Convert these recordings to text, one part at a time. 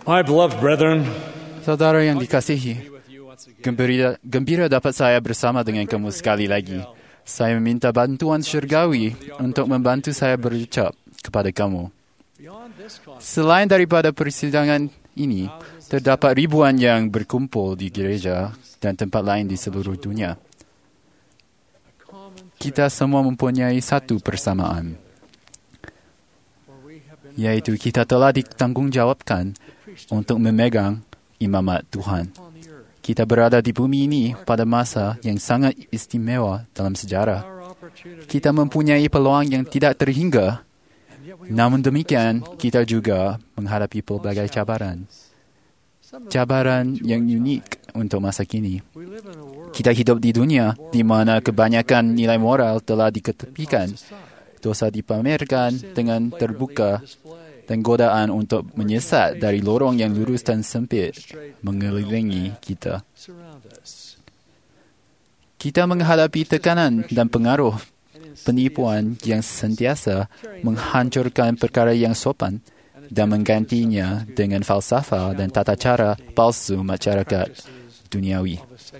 My beloved brethren, Saudara yang dikasihi, gembira dapat saya bersama dengan kamu sekali lagi. Saya meminta bantuan syurgawi untuk membantu saya berucap kepada kamu. Selain daripada persidangan ini, terdapat ribuan yang berkumpul di gereja dan tempat lain di seluruh dunia. Kita semua mempunyai satu persamaan, yaitu kita telah ditanggungjawabkan untuk memegang imamat Tuhan. Kita berada di bumi ini pada masa yang sangat istimewa dalam sejarah. Kita mempunyai peluang yang tidak terhingga. Namun demikian, kita juga menghadapi pelbagai cabaran. Cabaran yang unik untuk masa kini. Kita hidup di dunia di mana kebanyakan nilai moral telah diketepikan. Dosa dipamerkan dengan terbuka dan godaan untuk menyesat dari lorong yang lurus dan sempit mengelilingi kita. Kita menghadapi tekanan dan pengaruh penipuan yang sentiasa menghancurkan perkara yang sopan dan menggantinya dengan falsafah dan tata cara palsu masyarakat duniawi.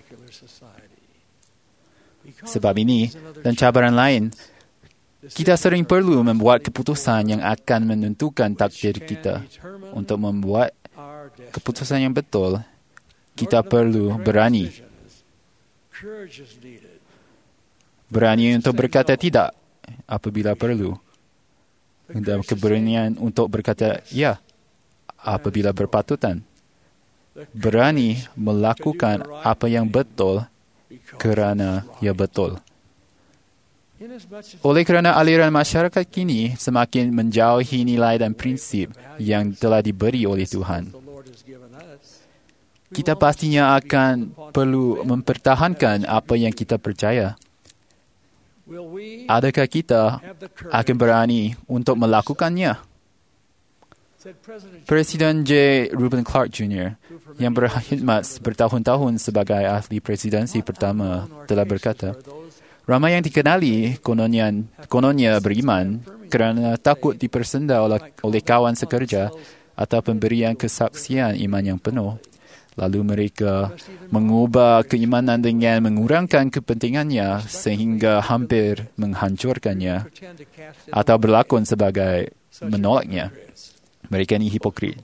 Sebab ini dan cabaran lain, kita sering perlu membuat keputusan yang akan menentukan takdir kita. Untuk membuat keputusan yang betul, kita perlu berani. Berani untuk berkata tidak apabila perlu. Dan keberanian untuk berkata ya apabila berpatutan. Berani melakukan apa yang betul kerana ia betul. Oleh kerana aliran masyarakat kini semakin menjauhi nilai dan prinsip yang telah diberi oleh Tuhan, kita pastinya akan perlu mempertahankan apa yang kita percaya. Adakah kita akan berani untuk melakukannya? Presiden J. Reuben Clark Jr., yang berkhidmat bertahun-tahun sebagai ahli presidensi pertama, telah berkata, ramai yang dikenali kononnya beriman kerana takut dipersenda oleh kawan sekerja atau pemberian kesaksian iman yang penuh. Lalu mereka mengubah keimanan dengan mengurangkan kepentingannya sehingga hampir menghancurkannya atau berlakon sebagai menolaknya. Mereka ini hipokrit.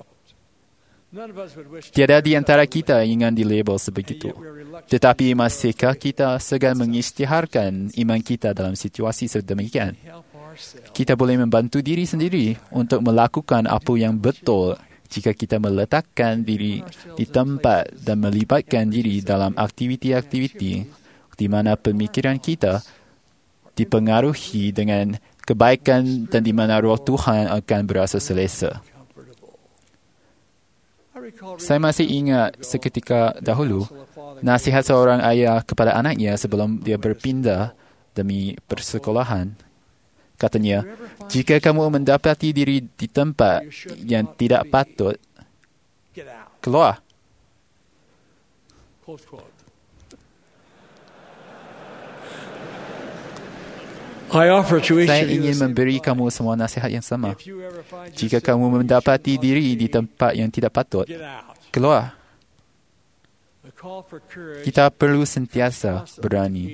Tiada di antara kita ingin dilabel sebegitu. Tetapi masihkah kita segan mengisytiharkan iman kita dalam situasi sedemikian? Kita boleh membantu diri sendiri untuk melakukan apa yang betul jika kita meletakkan diri di tempat dan melibatkan diri dalam aktiviti-aktiviti di mana pemikiran kita dipengaruhi dengan kebaikan dan di mana roh Tuhan akan berasa selesa. Saya masih ingat seketika dahulu nasihat seorang ayah kepada anaknya sebelum dia berpindah demi persekolahan. Katanya, jika kamu mendapati diri di tempat yang tidak patut, keluar. Saya ingin memberi kamu semua nasihat yang sama. Jika kamu mendapati diri di tempat yang tidak patut, keluar. Kita perlu sentiasa berani.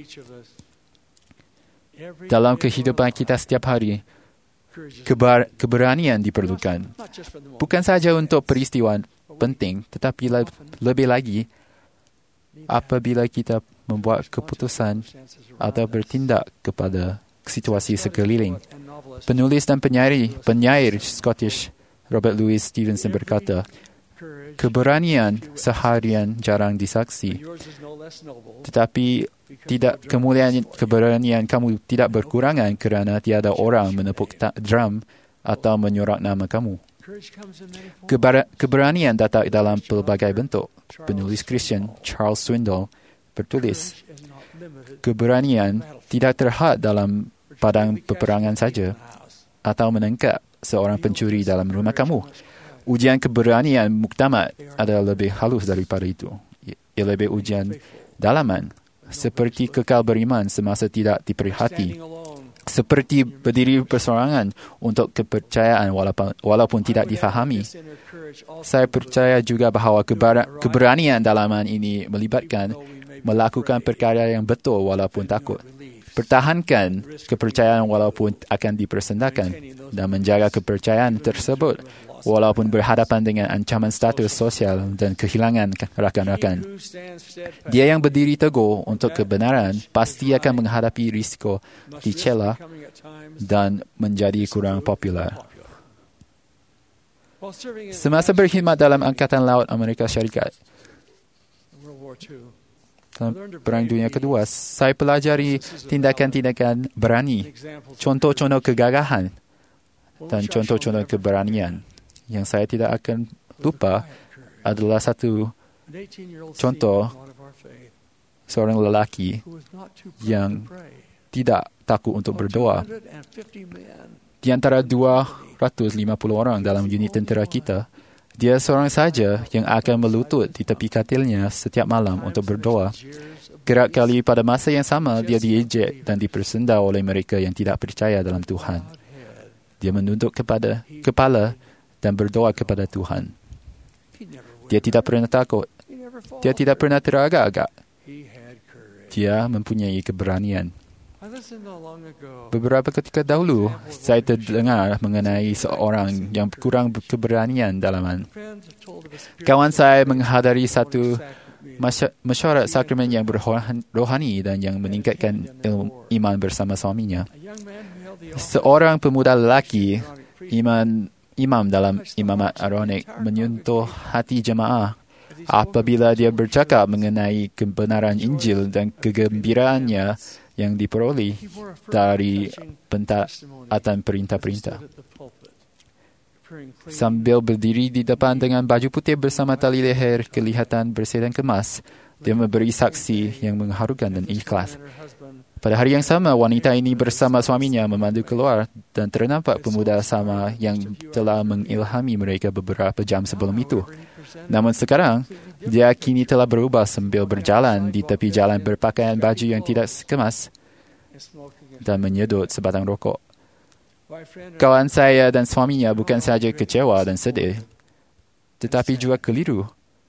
Dalam kehidupan kita setiap hari, keberanian diperlukan. Bukan saja untuk peristiwa penting, tetapi lebih lagi apabila kita membuat keputusan atau bertindak kepada situasi sekeliling. Penulis dan penyair Scottish Robert Louis Stevenson berkata, keberanian seharian jarang disaksi, tetapi kemuliaan keberanian kamu tidak berkurangan kerana tiada orang menepuk drum atau menyorak nama kamu. Keberanian datang dalam pelbagai bentuk. Penulis Kristian Charles Swindoll bertulis, keberanian tidak terhad dalam padang peperangan saja atau menangkap seorang pencuri dalam rumah kamu. Ujian keberanian muktamad adalah lebih halus daripada itu. Ia lebih ujian dalaman, seperti kekal beriman semasa tidak diperhati, seperti berdiri persorangan untuk kepercayaan walaupun tidak difahami. Saya percaya juga bahawa keberanian dalaman ini melibatkan melakukan perkara yang betul walaupun takut, pertahankan kepercayaan walaupun akan dipersendakan, dan menjaga kepercayaan tersebut walaupun berhadapan dengan ancaman status sosial dan kehilangan rakan-rakan. Dia yang berdiri teguh untuk kebenaran pasti akan menghadapi risiko dicela dan menjadi kurang popular. Semasa berkhidmat dalam Angkatan Laut Amerika Syarikat dalam Perang Dunia Kedua, saya pelajari tindakan-tindakan berani, contoh-contoh kegagahan dan contoh-contoh keberanian. Yang saya tidak akan lupa adalah satu contoh seorang lelaki yang tidak takut untuk berdoa. Di antara 250 orang dalam unit tentera kita, dia seorang saja yang akan melutut di tepi katilnya setiap malam untuk berdoa. Kerap kali pada masa yang sama, dia diejek dan dipersenda oleh mereka yang tidak percaya dalam Tuhan. Dia menunduk kepala dan berdoa kepada Tuhan. Dia tidak pernah takut. Dia tidak pernah teragak-agak. Dia mempunyai keberanian. Beberapa ketika dahulu, saya terdengar mengenai seorang yang kurang keberanian dalaman. Kawan saya menghadiri satu mesyuarat sakramen yang rohani dan yang meningkatkan ilmu iman bersama suaminya. Seorang pemuda lelaki, imam dalam imamat aronik, menyentuh hati jemaah apabila dia bercakap mengenai kebenaran Injil dan kegembiraannya yang diperoleh dari pentaatan perintah-perintah. Sambil berdiri di depan dengan baju putih bersama tali leher kelihatan bersih dan kemas, dia memberi saksi yang mengharukan dan ikhlas. Pada hari yang sama, wanita ini bersama suaminya memandu keluar dan ternampak pemuda sama yang telah mengilhami mereka beberapa jam sebelum itu. Namun sekarang, dia kini telah berubah sambil berjalan di tepi jalan berpakaian baju yang tidak kemas dan menyedot sebatang rokok. Kawan saya dan suaminya bukan sahaja kecewa dan sedih, tetapi juga keliru.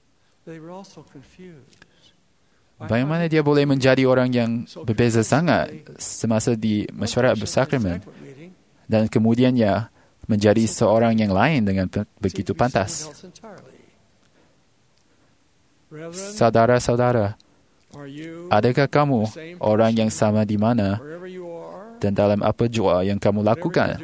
Bagaimana dia boleh menjadi orang yang berbeza sangat semasa di mesyuarat bersakramen dan kemudiannya menjadi seorang yang lain dengan begitu pantas? Saudara-saudara, adakah kamu orang yang sama di mana dan dalam apa jua yang kamu lakukan?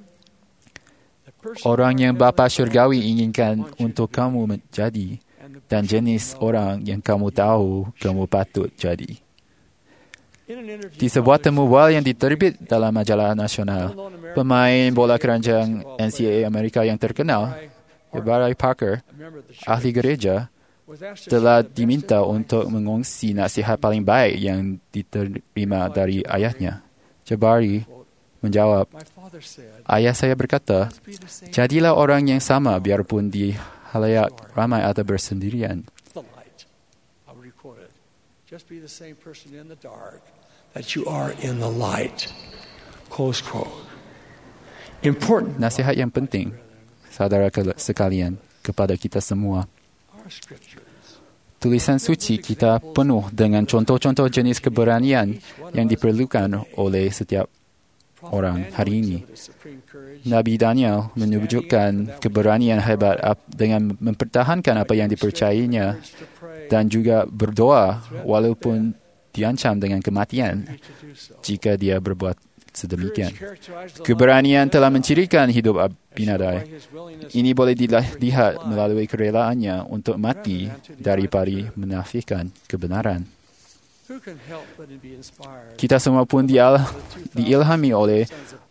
Orang yang Bapa Syurgawi inginkan untuk kamu menjadi dan jenis orang yang kamu tahu kamu patut jadi. Di sebuah temubual yang diterbit dalam majalah nasional, pemain bola keranjang NCAA Amerika yang terkenal, Jabari Parker, ahli gereja, telah diminta untuk mengongsi nasihat paling baik yang diterima dari ayahnya. Jabari menjawab, "Ayah saya berkata, jadilah orang yang sama biarpun di halayak ramai atau bersendirian." Just be the same person in the dark that you are in the light. Close quote. Important. Nasihat yang penting, saudara sekalian, kepada kita semua. Tulisan suci kita penuh dengan contoh-contoh jenis keberanian yang diperlukan oleh setiap orang hari ini. Nabi Daniel menunjukkan keberanian hebat dengan mempertahankan apa yang dipercayainya dan juga berdoa walaupun diancam dengan kematian jika dia berbuat sedemikian. Keberanian telah mencirikan hidup Abinadab. Ini boleh dilihat melalui kerelaannya untuk mati daripada menafikan kebenaran. Kita semua pun diilhami oleh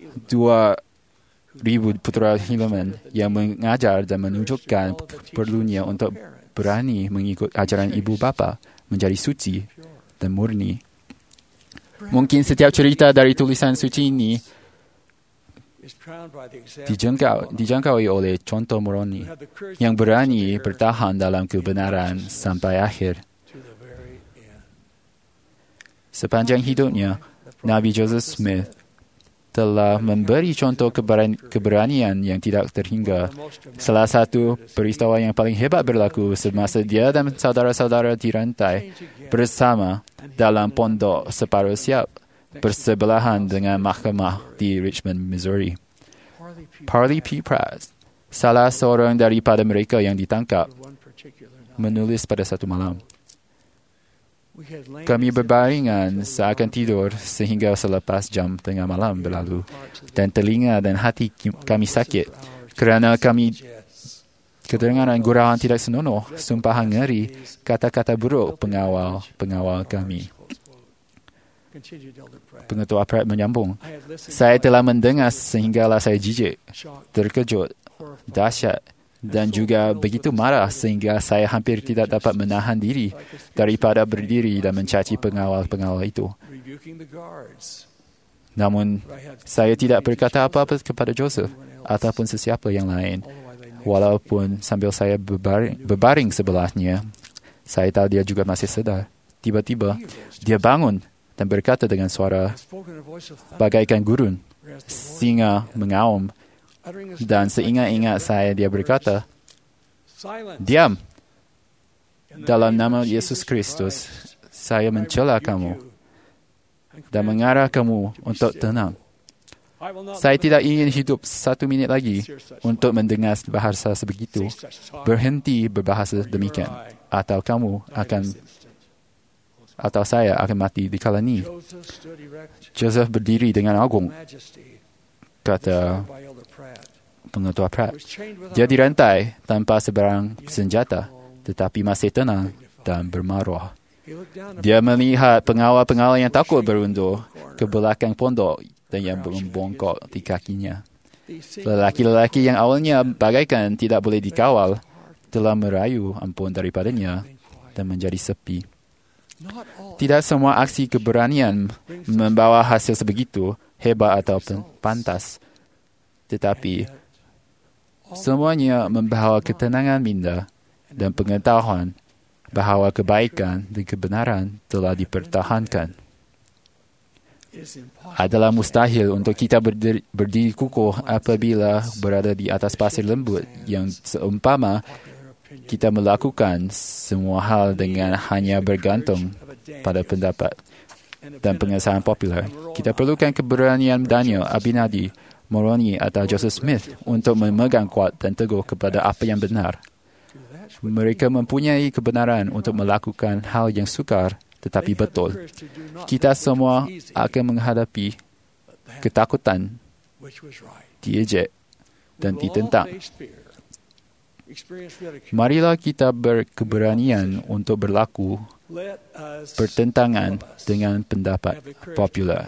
2,000 putera Helaman yang mengajar dan menunjukkan perlunya untuk berani mengikut ajaran ibu bapa, menjadi suci dan murni. Mungkin setiap cerita dari tulisan suci ini dijangkaui oleh contoh murni yang berani bertahan dalam kebenaran sampai akhir. Sepanjang hidupnya, Nabi Joseph Smith telah memberi contoh keberanian yang tidak terhingga. Salah satu peristiwa yang paling hebat berlaku semasa dia dan saudara-saudara dirantai bersama dalam pondok separuh siap bersebelahan dengan mahkamah di Richmond, Missouri. Parley P. Pratt, salah seorang daripada mereka yang ditangkap, menulis pada satu malam, kami berbaringan seakan tidur sehingga selepas jam tengah malam berlalu dan telinga dan hati kami sakit kerana kami kedengaran gurauan tidak senonoh, sumpahan ngeri, kata-kata buruk pengawal kami. Pengetua Pratt menyambung, saya telah mendengar sehinggalah saya jijik, terkejut, dahsyat dan juga begitu marah sehingga saya hampir tidak dapat menahan diri daripada berdiri dan mencaci pengawal-pengawal itu. Namun, saya tidak berkata apa-apa kepada Joseph ataupun sesiapa yang lain. Walaupun sambil saya berbaring sebelahnya, saya tahu dia juga masih sedar. Tiba-tiba, dia bangun dan berkata dengan suara bagaikan gurun, singa mengaum. Dan seingat-ingat saya dia berkata, diam. Dalam nama Yesus Kristus, saya mencela kamu dan mengarah kamu untuk tenang. Saya tidak ingin hidup 1 minit lagi untuk mendengar bahasa sebegitu. Berhenti berbahasa demikian, atau saya akan mati di kala ini. Joseph berdiri dengan agung, kata pengetua Pratt. Dia dirantai tanpa sebarang senjata, tetapi masih tenang dan bermaruah. Dia melihat pengawal-pengawal yang takut berundur ke belakang pondok dan yang membongkok di kakinya. Lelaki-lelaki yang awalnya bagaikan tidak boleh dikawal telah merayu ampun daripadanya dan menjadi sepi. Tidak semua aksi keberanian membawa hasil sebegitu hebat atau pantas, tetapi semuanya membawa ketenangan minda dan pengetahuan bahawa kebaikan dan kebenaran telah dipertahankan. Adalah mustahil untuk kita berdiri kukuh apabila berada di atas pasir lembut yang seumpama kita melakukan semua hal dengan hanya bergantung pada pendapat dan pengesahan popular. Kita perlukan keberanian Daniel, Abinadi, Moroni atau Joseph Smith untuk memegang kuat dan teguh kepada apa yang benar. Mereka mempunyai kebenaran untuk melakukan hal yang sukar tetapi betul. Kita semua akan menghadapi ketakutan, diejek dan ditentang. Marilah kita berkeberanian untuk berlaku bertentangan dengan pendapat popular.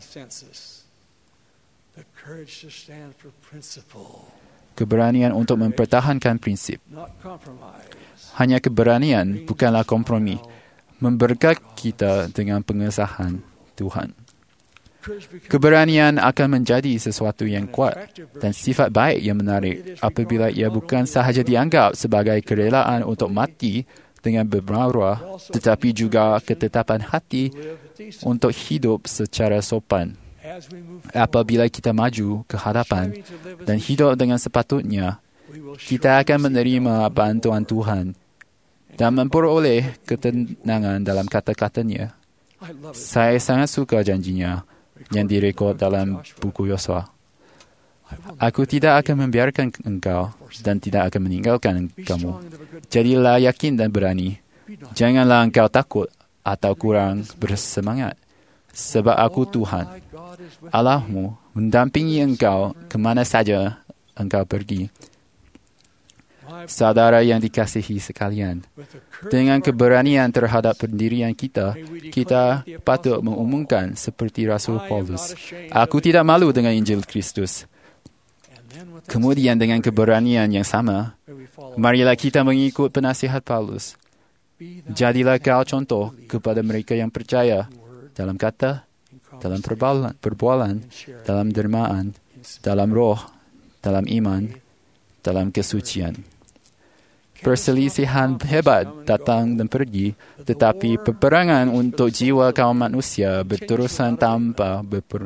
Keberanian untuk mempertahankan prinsip. Hanya keberanian, bukanlah kompromi. Memberkat kita dengan pengesahan Tuhan. Keberanian akan menjadi sesuatu yang kuat dan sifat baik yang menarik apabila ia bukan sahaja dianggap sebagai kerelaan untuk mati dengan bermaruah, tetapi juga ketetapan hati untuk hidup secara sopan. Apabila kita maju ke hadapan dan hidup dengan sepatutnya, kita akan menerima bantuan Tuhan dan memperoleh ketenangan dalam kata-katanya. Saya sangat suka janjinya yang direkod dalam buku Yosua. Aku tidak akan membiarkan engkau dan tidak akan meninggalkan kamu. Jadilah yakin dan berani. Janganlah engkau takut atau kurang bersemangat. Sebab aku Tuhan, Allahmu, mendampingi engkau ke mana saja engkau pergi. Saudara yang dikasihi sekalian, dengan keberanian terhadap pendirian kita, kita patut mengumumkan seperti Rasul Paulus, aku tidak malu dengan Injil Kristus. Kemudian dengan keberanian yang sama, marilah kita mengikut penasihat Paulus. Jadilah kau contoh kepada mereka yang percaya dalam kata, dalam perbualan, dalam dermaan, dalam roh, dalam iman, dalam kesucian. Perselisihan hebat datang dan pergi, tetapi peperangan untuk jiwa kaum manusia berterusan tanpa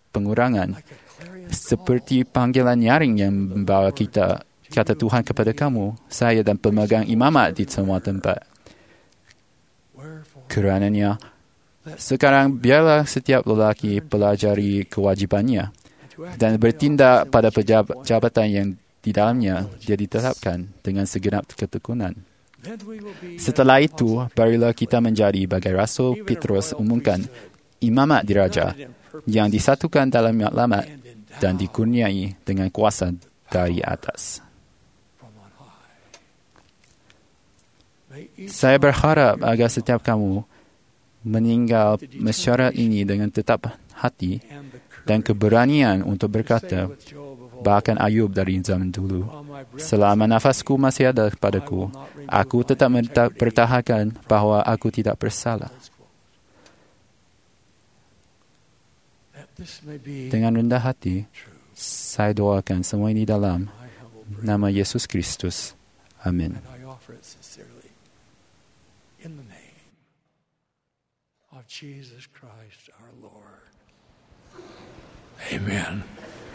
pengurangan, like a clarion seperti panggilan nyaring yang membawa kita kata Tuhan kepada kamu, saya dan pemegang imamat di semua tempat. Wherefore, Kerananya, sekarang biarlah setiap lelaki pelajari kewajibannya and to act dan bertindak pada jabatan yang di dalamnya dia ditetapkan dengan segenap ketekunan. then we will be Setelah itu, barulah kita menjadi bagai Rasul Petrus umumkan imamat diraja yang disatukan dalam matlamat dan dikurniai dengan kuasa dari atas. from on high. May each Saya berharap agar setiap kamu meninggal mesyuarat ini dengan tetap hati and the dan keberanian untuk berkata, with Job of old, bahkan Ayub dari zaman dulu, while my breath selama nafasku masih ada padaku, aku tetap pertahankan bahawa aku tidak bersalah. that this may be Dengan rendah hati, saya doakan semua ini dalam my humble prayer, nama Yesus Kristus. Amin. and I offer it sincerely in the name of Jesus Christ our Lord. Amen.